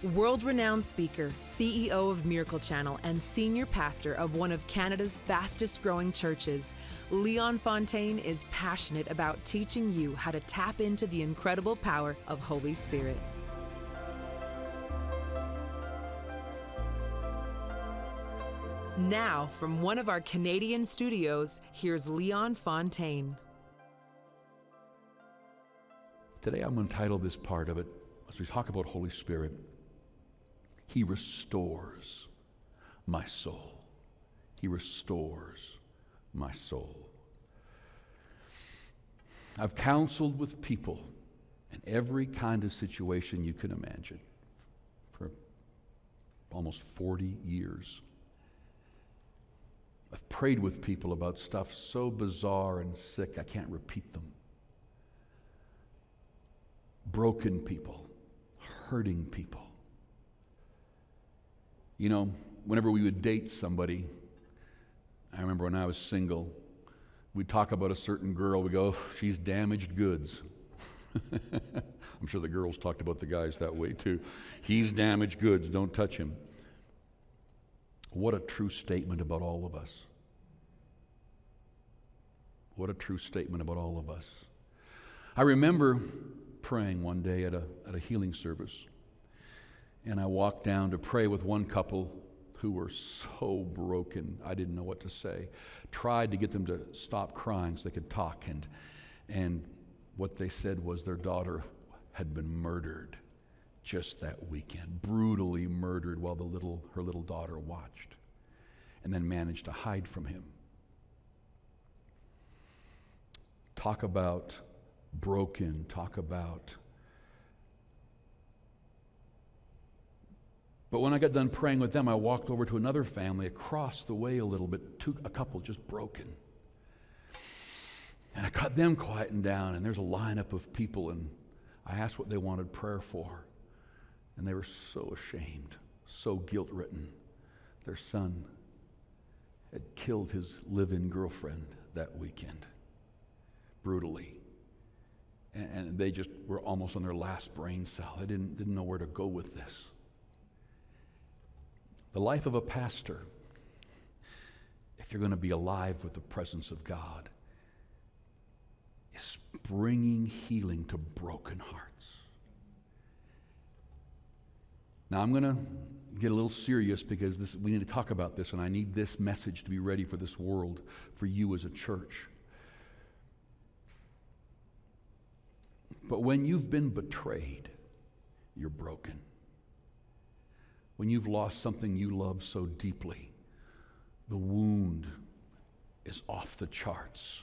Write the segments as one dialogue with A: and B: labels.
A: World-renowned speaker, CEO of Miracle Channel, and senior pastor of one of Canada's fastest-growing churches, Leon Fontaine is passionate about teaching you how to tap into the incredible power of Holy Spirit. Now, from one of our Canadian studios, here's Leon Fontaine.
B: Today I'm going to title this part of it, as we talk about Holy Spirit, He restores my soul. He restores my soul. I've counseled with people in every kind of situation you can imagine for almost 40 years. I've prayed with people about stuff so bizarre and sick I can't repeat them. Broken people, hurting people. You know, whenever we would date somebody, I remember when I was single, we'd talk about a certain girl, we go, she's damaged goods. I'm sure the girls talked about the guys that way too. He's damaged goods, don't touch him. What a true statement about all of us. What a true statement about all of us. I remember praying one day at a healing service, and I walked down to pray with one couple who were so broken, I didn't know what to say. Tried to get them to stop crying so they could talk, and what they said was their daughter had been murdered just that weekend, brutally murdered while her little daughter watched, and then managed to hide from him. Talk about broken, talk about. But when I got done praying with them, I walked over to another family across the way a little bit, a couple just broken. And I got them quieting down, and there's a lineup of people, and I asked what they wanted prayer for. And they were so ashamed, so guilt-ridden. Their son had killed his live-in girlfriend that weekend, brutally. And they just were almost on their last brain cell. They didn't know where to go with this. The life of a pastor, if you're going to be alive with the presence of God, is bringing healing to broken hearts. Now I'm going to get a little serious because we need to talk about this, and I need this message to be ready for this world, for you as a church. But when you've been betrayed, you're broken. When you've lost something you love so deeply, the wound is off the charts.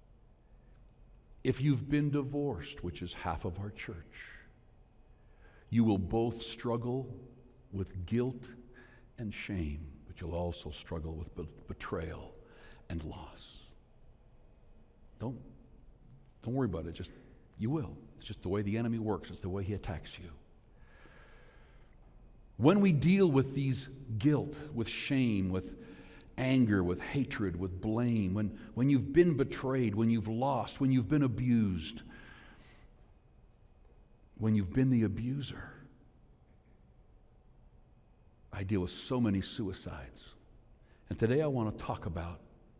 B: If you've been divorced, which is half of our church, you will both struggle with guilt and shame, but you'll also struggle with betrayal and loss. Don't worry about it, you will. It's just the way the enemy works. It's the way he attacks you. When we deal with these guilt, with shame, with anger, with hatred, with blame, when you've been betrayed, when you've lost, when you've been abused, when you've been the abuser, I deal with so many suicides. And today I want to talk about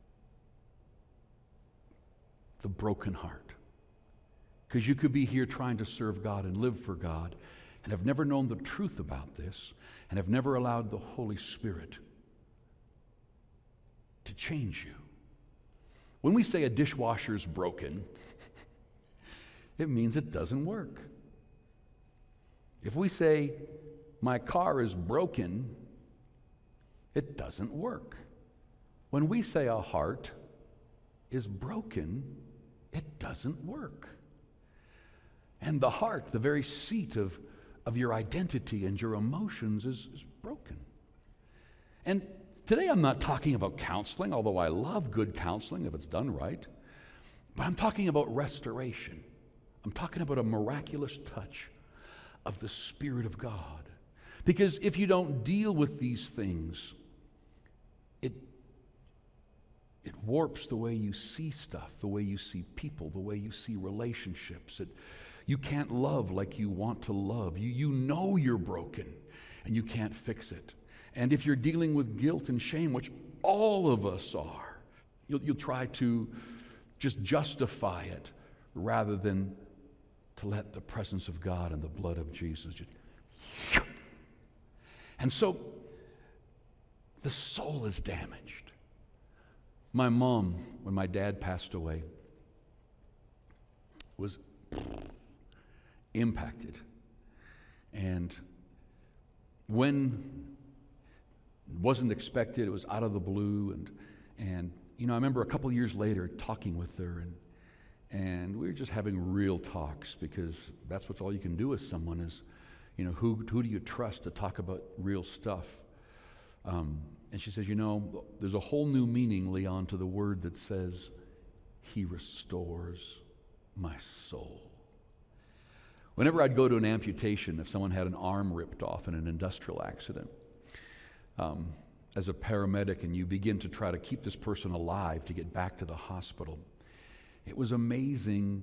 B: the broken heart. Because you could be here trying to serve God and live for God and have never known the truth about this and have never allowed the Holy Spirit to change you. When we say a dishwasher's broken, it means it doesn't work. If we say my car is broken, it doesn't work. When we say a heart is broken, it doesn't work. And the heart, the very seat of your identity and your emotions is broken. And today I'm not talking about counseling, although I love good counseling if it's done right. But I'm talking about restoration. I'm talking about a miraculous touch of the Spirit of God. Because if you don't deal with these things, it warps the way you see stuff, the way you see people, the way you see relationships. You can't love like you want to love. You know you're broken. and you can't fix it. And if you're dealing with guilt and shame, which all of us are, you'll try to just justify it rather than to let the presence of God and the blood of Jesus just... And so the soul is damaged. My mom, when my dad passed away, was impacted. And when it wasn't expected, it was out of the blue, and you know, I remember a couple of years later talking with her, and we were just having real talks, because that's what's all you can do with someone is, you know, who do you trust to talk about real stuff? And she says, you know, there's a whole new meaning, Leon, to the word that says, He restores my soul. Whenever I'd go to an amputation, if someone had an arm ripped off in an industrial accident, as a paramedic, and you begin to try to keep this person alive to get back to the hospital, it was amazing,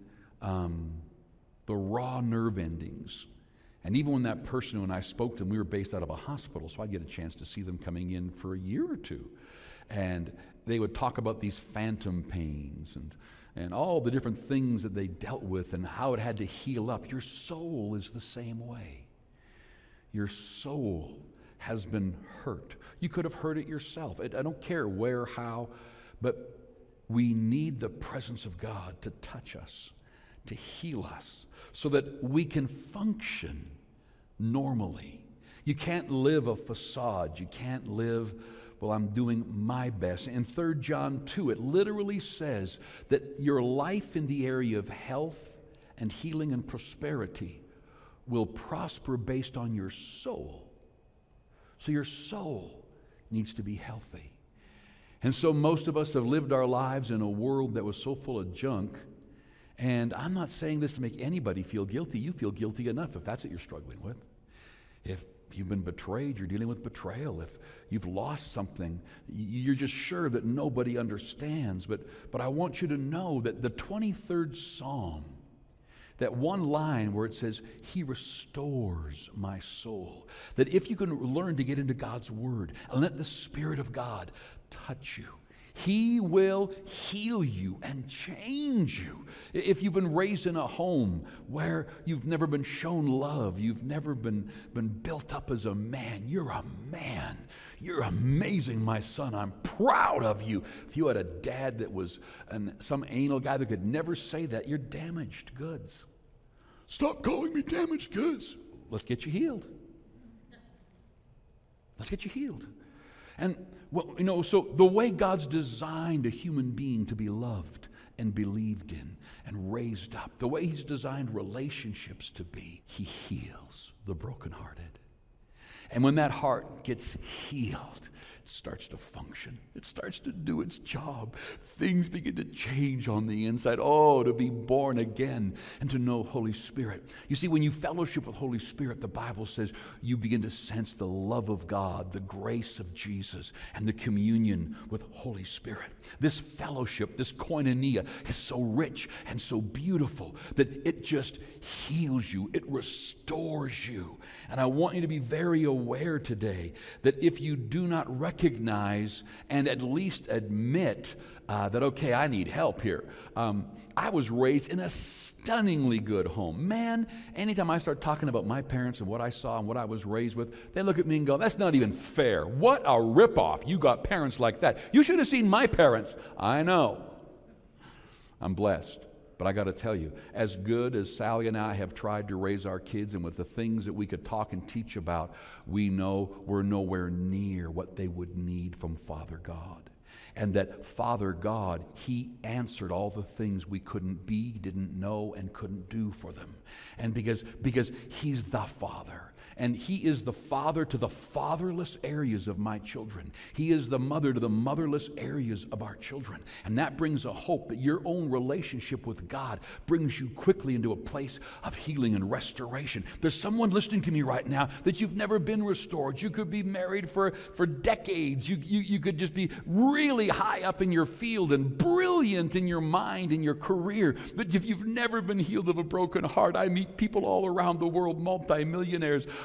B: the raw nerve endings. And even when that person, when I spoke to them, we were based out of a hospital, so I'd get a chance to see them coming in for a year or two. And they would talk about these phantom pains and all the different things that they dealt with and how it had to heal up. Your soul is the same way. Your soul has been hurt. You could have hurt it yourself. I don't care where, how, but we need the presence of God to touch us, to heal us, so that we can function normally. You can't live a facade. You can't live, well, I'm doing my best. In 3 John 2, it literally says that your life in the area of health and healing and prosperity will prosper based on your soul. So your soul needs to be healthy. And so most of us have lived our lives in a world that was so full of junk. And I'm not saying this to make anybody feel guilty. You feel guilty enough if that's what you're struggling with. If you've been betrayed, you're dealing with betrayal. If you've lost something, you're just sure that nobody understands. But I want you to know that the 23rd Psalm, that one line where it says, He restores my soul, that if you can learn to get into God's Word and let the Spirit of God touch you, He will heal you and change you. If you've been raised in a home where you've never been shown love, you've never been built up as a man, you're a man. You're amazing, my son. I'm proud of you. If you had a dad that was some anal guy that could never say that, you're damaged goods. Stop calling me damaged goods. Let's get you healed. Let's get you healed. And, well, you know, so the way God's designed a human being to be loved and believed in and raised up, the way He's designed relationships to be, He heals the brokenhearted. And when that heart gets healed, it starts to function. It starts to do its job. Things begin to change on the inside. Oh, to be born again and to know Holy Spirit. You see, when you fellowship with Holy Spirit, the Bible says you begin to sense the love of God, the grace of Jesus, and the communion with Holy Spirit. This fellowship, this koinonia, is so rich and so beautiful that it just heals you. It restores you. And I want you to be very aware today that if you do not recognize and at least admit that, okay, I need help here. I was raised in a stunningly good home. Man, anytime I start talking about my parents and what I saw and what I was raised with, they look at me and go, that's not even fair. What a ripoff. You got parents like that. You should have seen my parents. I know. I'm blessed. But I got to tell you, as good as Sally and I have tried to raise our kids, and with the things that we could talk and teach about, we know we're nowhere near what they would need from Father God. And that Father God, He answered all the things we couldn't be, didn't know, and couldn't do for them. And because He's the Father. And He is the father to the fatherless areas of my children. He is the mother to the motherless areas of our children. And that brings a hope that your own relationship with God brings you quickly into a place of healing and restoration. There's someone listening to me right now that you've never been restored. You could be married for decades. You could just be really high up in your field and brilliant in your mind and your career. But if you've never been healed of a broken heart, I meet people all around the world, multimillionaires.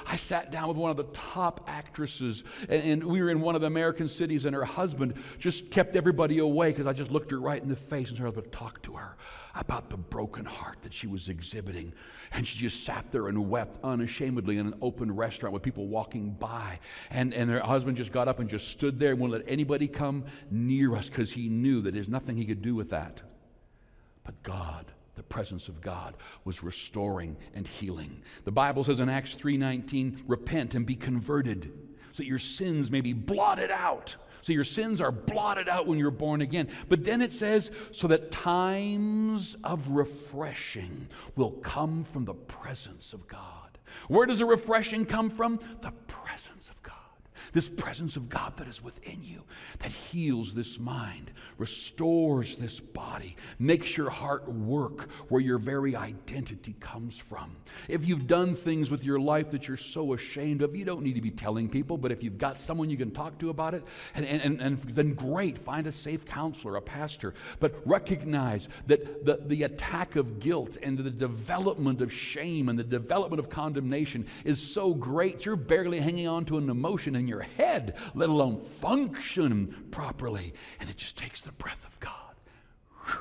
B: I sat down with one of the top actresses, and we were in one of the American cities, and her husband just kept everybody away because I just looked her right in the face and started to talk to her about the broken heart that she was exhibiting. And she just sat there and wept unashamedly in an open restaurant with people walking by. And her husband just got up and just stood there and wouldn't let anybody come near us because he knew that there's nothing he could do with that. But God, the presence of God, was restoring and healing. The Bible says in Acts 3:19, repent and be converted so that your sins may be blotted out. So your sins are blotted out when you're born again. But then it says, so that times of refreshing will come from the presence of God. Where does the refreshing come from? The presence of God. This presence of God that is within you, that heals this mind, restores this body, makes your heart work where your very identity comes from. If you've done things with your life that you're so ashamed of, you don't need to be telling people, but if you've got someone you can talk to about it, and then great, find a safe counselor, a pastor, but recognize that the attack of guilt and the development of shame and the development of condemnation is so great, you're barely hanging on to an emotion in your head, let alone function properly. And it just takes the breath of God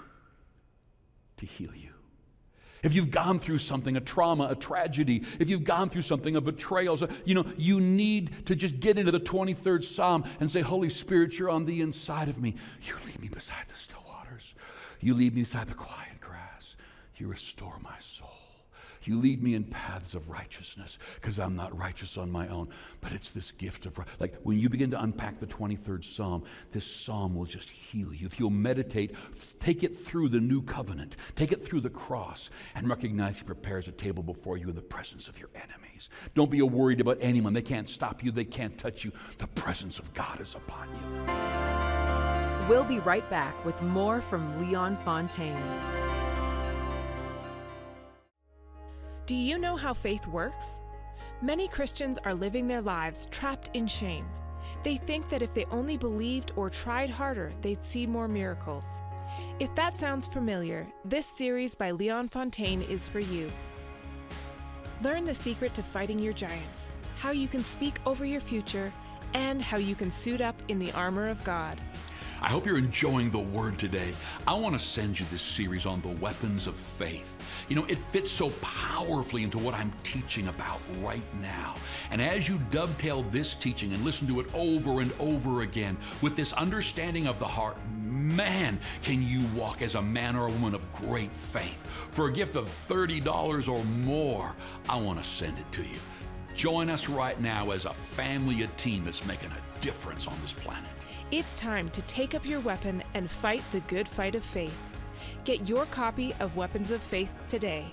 B: to heal you. If you've gone through something, a trauma, a tragedy, if you've gone through something, a betrayal, you need to just get into the 23rd Psalm and say, Holy Spirit, you're on the inside of me. You lead me beside the still waters. You lead me beside the quiet grass. You restore my soul. You lead me in paths of righteousness because I'm not righteous on my own, but it's this gift of, like when you begin to unpack the 23rd Psalm, this psalm will just heal you. If you'll meditate, take it through the new covenant, take it through the cross, and recognize He prepares a table before you in the presence of your enemies. Don't be worried about anyone. They can't stop you. They can't touch you. The presence of God is upon you.
A: We'll be right back with more from Leon Fontaine.
C: Do you know how faith works? Many Christians are living their lives trapped in shame. They think that if they only believed or tried harder, they'd see more miracles. If that sounds familiar, this series by Leon Fontaine is for you. Learn the secret to fighting your giants, how you can speak over your future, and how you can suit up in the armor of God.
B: I hope you're enjoying the Word today. I want to send you this series on the weapons of faith. It fits so powerfully into what I'm teaching about right now. And as you dovetail this teaching and listen to it over and over again with this understanding of the heart, man, can you walk as a man or a woman of great faith. For a gift of $30 or more, I want to send it to you. Join us right now as a family, a team that's making a difference on this planet.
C: It's time to take up your weapon and fight the good fight of faith. Get your copy of Weapons of Faith today.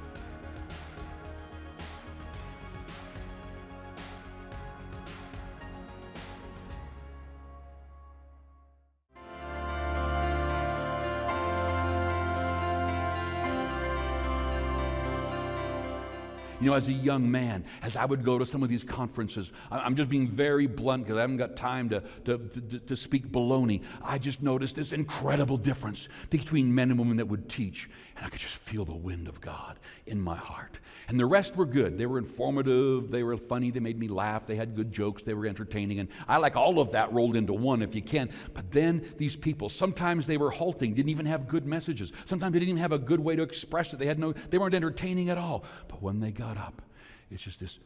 B: As a young man, as I would go to some of these conferences, I'm just being very blunt because I haven't got time to speak baloney. I just noticed this incredible difference between men and women that would teach, and I could just feel the wind of God in my heart. And the rest were good. They were informative, they were funny, they made me laugh, they had good jokes, they were entertaining, and I like all of that rolled into one if you can. But then these people, sometimes they were halting, didn't even have good messages. Sometimes they didn't even have a good way to express it. They weren't entertaining at all. But when they got up, it's just this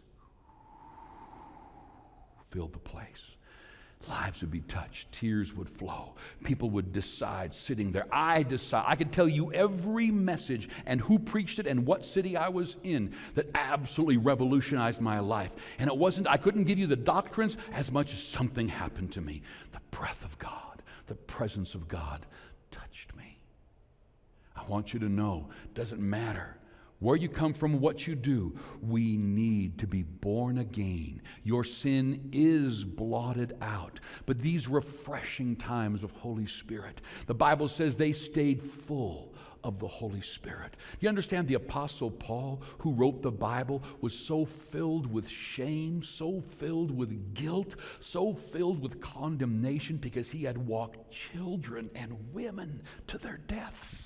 B: filled the place. Lives would be touched, tears would flow, people would decide sitting there. I could tell you every message and who preached it and what city I was in that absolutely revolutionized my life. And I couldn't give you the doctrines as much as something happened to me. The breath of God, the presence of God touched me. I want you to know, it doesn't matter where you come from, what you do, we need to be born again. Your sin is blotted out. But these refreshing times of Holy Spirit, the Bible says they stayed full of the Holy Spirit. Do you understand the Apostle Paul, who wrote the Bible, was so filled with shame, so filled with guilt, so filled with condemnation because he had walked children and women to their deaths.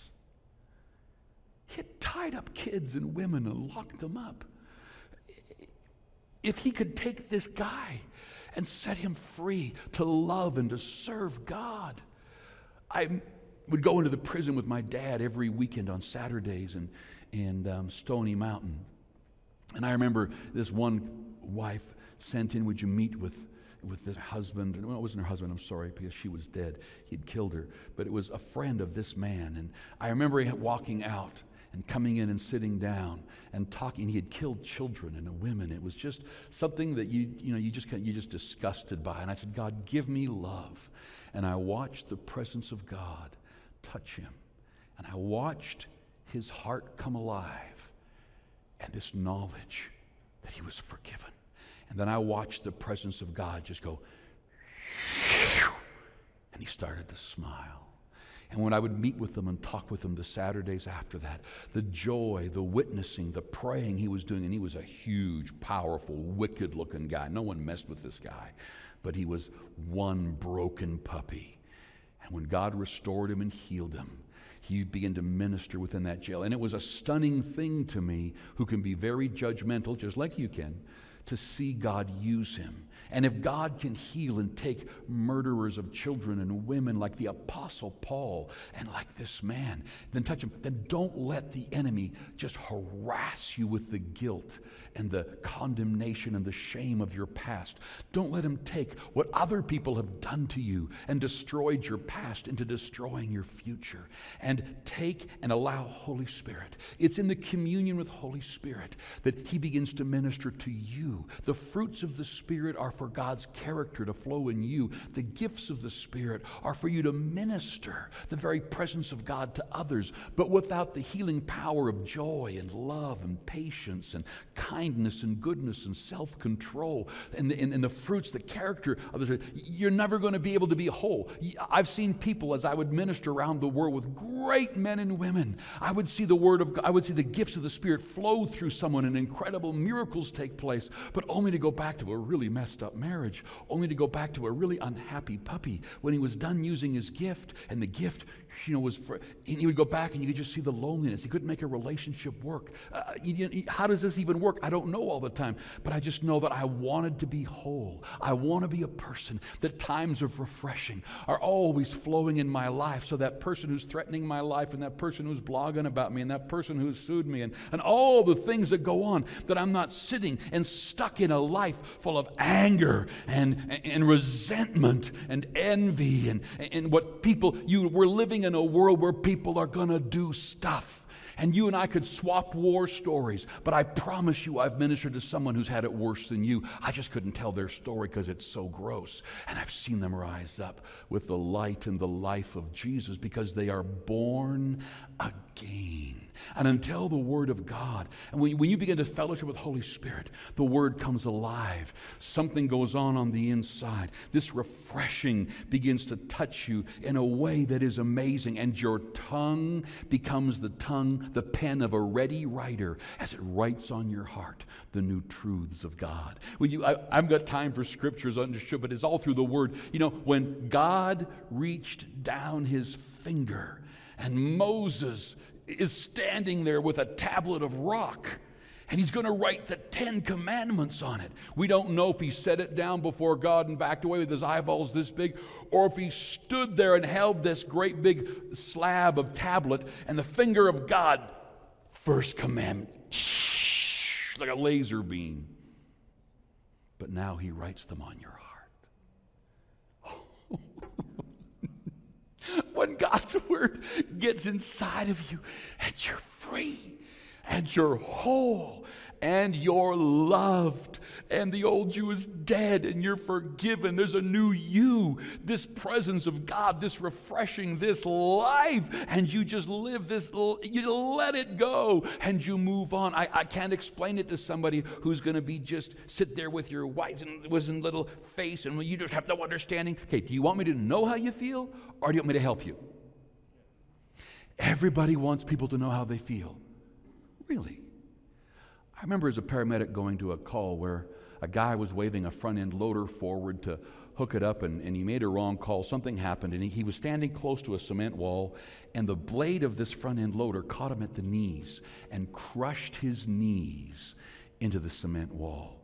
B: He had tied up kids and women and locked them up. if he could take this guy and set him free to love and to serve God. I would go into the prison with my dad every weekend on Saturdays in Stony Mountain. And I remember this one wife sent in, would you meet with the husband? Well, it wasn't her husband, I'm sorry, because she was dead. He'd killed her. But it was a friend of this man. And I remember walking out and coming in and sitting down and talking. He had killed children and women. It was just something that you just disgusted by. And I said, God, give me love. And I watched the presence of God touch him. And I watched his heart come alive. And this knowledge that he was forgiven. And then I watched the presence of God just go, and he started to smile. And when I would meet with them and talk with them the Saturdays after that, the joy, the witnessing, the praying he was doing, and he was a huge, powerful, wicked-looking guy. No one messed with this guy, but he was one broken puppy. And when God restored him and healed him, he began to minister within that jail. And it was a stunning thing to me, who can be very judgmental, just like you can, to see God use him. And if God can heal and take murderers of children and women like the Apostle Paul and like this man, then touch him, then don't let the enemy just harass you with the guilt and the condemnation and the shame of your past. Don't let him take what other people have done to you and destroyed your past into destroying your future. And take and allow Holy Spirit. It's in the communion with Holy Spirit that he begins to minister to you. The fruits of the Spirit are for God's character to flow in you. The gifts of the Spirit are for you to minister the very presence of God to others, but without the healing power of joy and love and patience and kindness and goodness and self-control and the fruits, the character of the Spirit, you're never going to be able to be whole. I've seen people, as I would minister around the world with great men and women, I would see the Word of God, I would see the gifts of the Spirit flow through someone and incredible miracles take place, but only to go back to a really messed up marriage, only to go back to a really unhappy puppy when he was done using his gift, and the gift was for, and he would go back and you could just see the loneliness. He couldn't make a relationship work. How does this even work? I don't know all the time, but I just know that I wanted to be whole. I want to be a person that times of refreshing are always flowing in my life, so that person who's threatening my life and that person who's blogging about me and that person who's sued me and all the things that go on, that I'm not sitting and stuck in a life full of anger and resentment and envy and what people, we're living in a world where people are going to do stuff. And you and I could swap war stories, but I promise you I've ministered to someone who's had it worse than you. I just couldn't tell their story because it's so gross. And I've seen them rise up with the light and the life of Jesus because they are born again. And until the Word of God, and when you begin to fellowship with Holy Spirit, the Word comes alive. Something goes on the inside. This refreshing begins to touch you in a way that is amazing. And your tongue becomes the pen of a ready writer as it writes on your heart the new truths of God. I've got time for scriptures understood, but it's all through the Word. When God reached down his finger and Moses is standing there with a tablet of rock, and he's going to write the 10 Commandments on it. We don't know if he set it down before God and backed away with his eyeballs this big, or if he stood there and held this great big slab of tablet, and the finger of God, first commandment, like a laser beam. But now he writes them on your heart. When God's Word gets inside of you, and you're free, and you're whole, and you're loved, and the old you is dead, and you're forgiven. There's a new you, this presence of God, this refreshing, this life, and you just live this, you let it go, and you move on. I can't explain it to somebody who's going to be just sit there with your white and wizened little face, and you just have no understanding. Okay, do you want me to know how you feel, or do you want me to help you? Everybody wants people to know how they feel. Really? I remember as a paramedic going to a call where a guy was waving a front-end loader forward to hook it up, and he made a wrong call. Something happened, and he was standing close to a cement wall, and the blade of this front-end loader caught him at the knees and crushed his knees into the cement wall.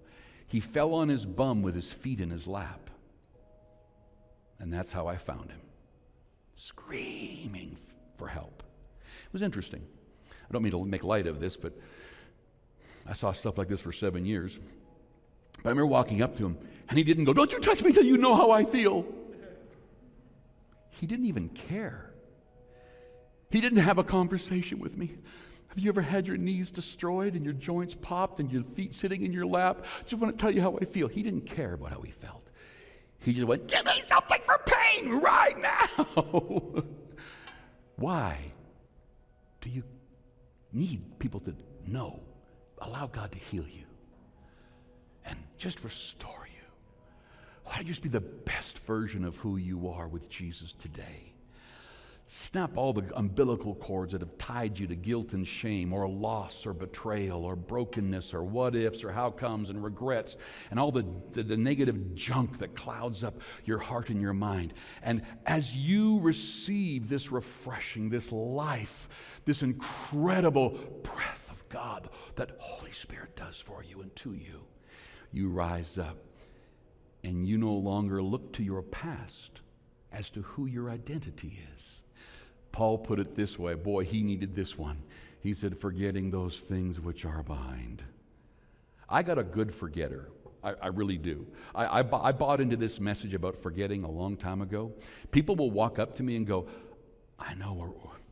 B: He fell on his bum with his feet in his lap. And that's how I found him, screaming for help. It was interesting. I don't mean to make light of this, but I saw stuff like this for 7 years. But I remember walking up to him, and he didn't go, "Don't you touch me till you know how I feel." He didn't even care. He didn't have a conversation with me. Have you ever had your knees destroyed and your joints popped and your feet sitting in your lap? Just want to tell you how I feel. He didn't care about how he felt. He just went, "Give me something for pain right now." Why do you need people to know? Allow God to heal you and just restore you. Why don't you just be the best version of who you are with Jesus today? Snap all the umbilical cords that have tied you to guilt and shame, or loss or betrayal or brokenness or what ifs or how comes and regrets and all the negative junk that clouds up your heart and your mind. And as you receive this refreshing, this life, this incredible breath of God that Holy Spirit does for you and to you, you rise up and you no longer look to your past as to who your identity is. Paul put it this way. Boy, he needed this one. He said, "Forgetting those things which are behind." I got a good forgetter. I really do. I bought into this message about forgetting a long time ago. People will walk up to me and go, I know,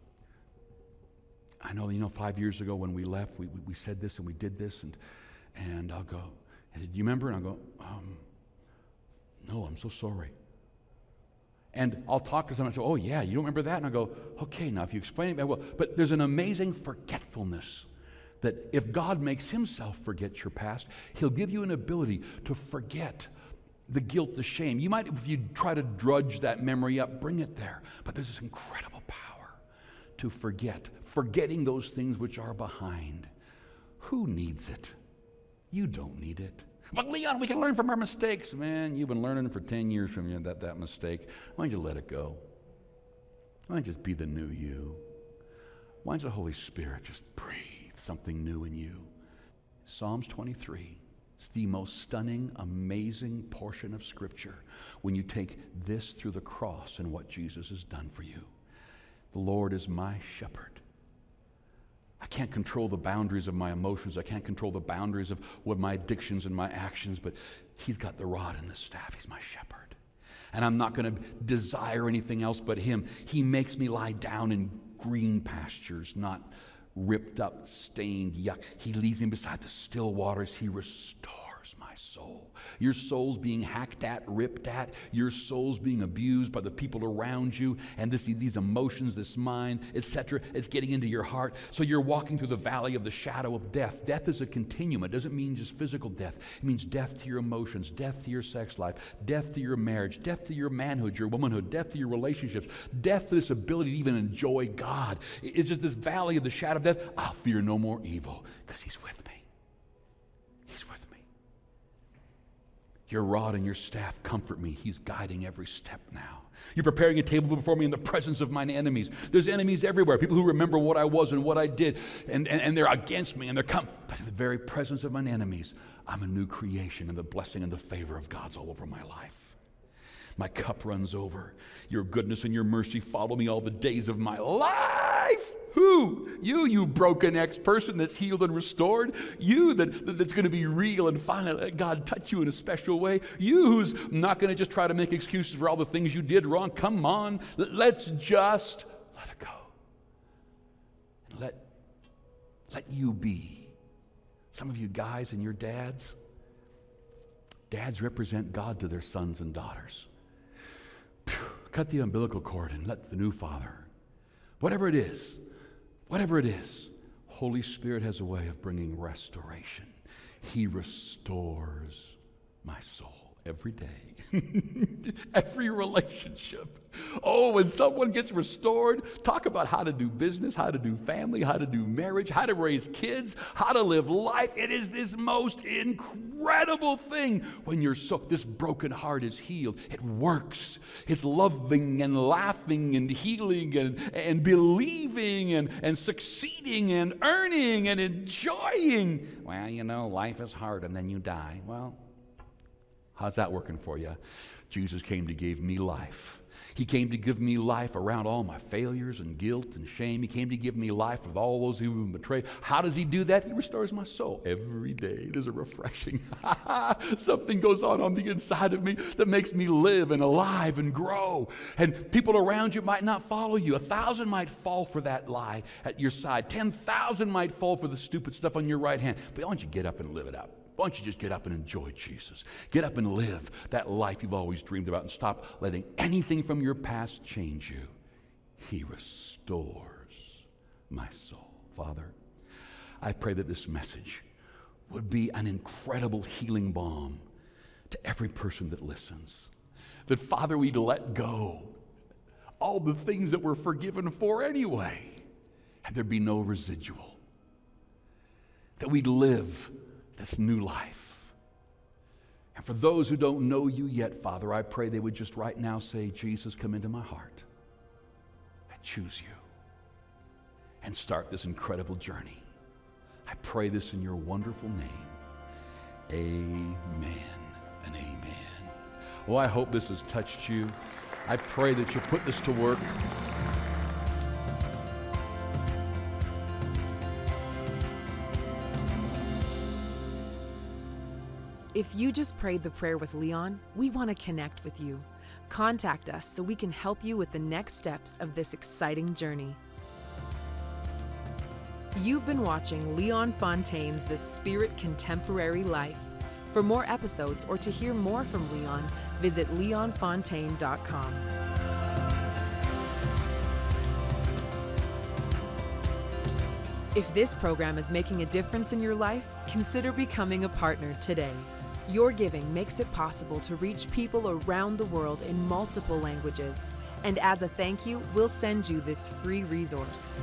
B: 5 years ago when we left, we said this and we did this, and I'll go, "Do you remember?" And I'll go, "No, I'm so sorry." And I'll talk to someone and say, "Oh yeah, you don't remember that?" And I go, "Okay, now if you explain it, I will." But there's an amazing forgetfulness that if God makes himself forget your past, he'll give you an ability to forget the guilt, the shame. You might, if you try to drudge that memory up, bring it there. But there's this incredible power to forget, forgetting those things which are behind. Who needs it? You don't need it. But Leon, we can learn from our mistakes. Man, you've been learning for 10 years from that mistake. Why don't you let it go? Why don't you just be the new you? Why don't the Holy Spirit just breathe something new in you? Psalms 23 is the most stunning, amazing portion of Scripture when you take this through the cross and what Jesus has done for you. The Lord is my shepherd. I can't control the boundaries of my emotions. I can't control the boundaries of what my addictions and my actions, but he's got the rod and the staff. He's my shepherd. And I'm not going to desire anything else but him. He makes me lie down in green pastures, not ripped up, stained, yuck. He leads me beside the still waters. He restores my soul. Your soul's being hacked at, ripped at. Your soul's being abused by the people around you. And these emotions, this mind, etc., it's getting into your heart. So you're walking through the valley of the shadow of death. Death is a continuum. It doesn't mean just physical death. It means death to your emotions, death to your sex life, death to your marriage, death to your manhood, your womanhood, death to your relationships, death to this ability to even enjoy God. It's just this valley of the shadow of death. I'll fear no more evil because he's with me. He's with me. Your rod and your staff comfort me. He's guiding every step now. You're preparing a table before me in the presence of mine enemies. There's enemies everywhere. People who remember what I was and what I did, and they're against me, and they're come. But in the very presence of mine enemies, I'm a new creation, and the blessing and the favor of God's all over my life. My cup runs over. Your goodness and your mercy follow me all the days of my life. Who? You broken ex-person that's healed and restored. You that's going to be real and finally let God touch you in a special way. You who's not going to just try to make excuses for all the things you did wrong. Come on. Let's just let it go. And let you be. Some of you guys and your dads represent God to their sons and daughters. Cut the umbilical cord and let the new father, whatever it is, Holy Spirit has a way of bringing restoration. He restores my soul every day, every relationship. Oh, when someone gets restored, talk about how to do business, how to do family, how to do marriage, how to raise kids, how to live life. It is this most incredible thing when this broken heart is healed. It works. It's loving and laughing and healing and believing and succeeding and earning and enjoying. Well, life is hard and then you die. Well, How's that working for you? Jesus came to give me life. He came to give me life around all my failures and guilt and shame. He came to give me life with all those who have been betrayed. How does he do that? He restores my soul every day. There's a refreshing. Something goes on the inside of me that makes me live and alive and grow. And people around you might not follow you. 1,000 might fall for that lie at your side. 10,000 might fall for the stupid stuff on your right hand. But why don't you get up and live it out? Why don't you just get up and enjoy Jesus? Get up and live that life you've always dreamed about and stop letting anything from your past change you. He restores my soul. Father, I pray that this message would be an incredible healing balm to every person that listens. That, Father, we'd let go all the things that we're forgiven for anyway, and there'd be no residual. That we'd live this new life. And for those who don't know you yet, Father, I pray they would just right now say, Jesus, come into my heart. I choose you. And start this incredible journey. I pray this in your wonderful name. Amen and amen. Well, I hope this has touched you. I pray that you put this to work.
A: If you just prayed the prayer with Leon, we want to connect with you. Contact us so we can help you with the next steps of this exciting journey. You've been watching Leon Fontaine's The Spirit Contemporary Life. For more episodes or to hear more from Leon, visit leonfontaine.com. If this program is making a difference in your life, consider becoming a partner today. Your giving makes it possible to reach people around the world in multiple languages. And as a thank you, we'll send you this free resource.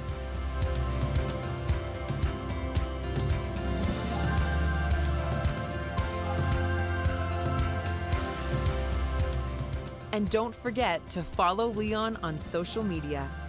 A: And don't forget to follow Leon on social media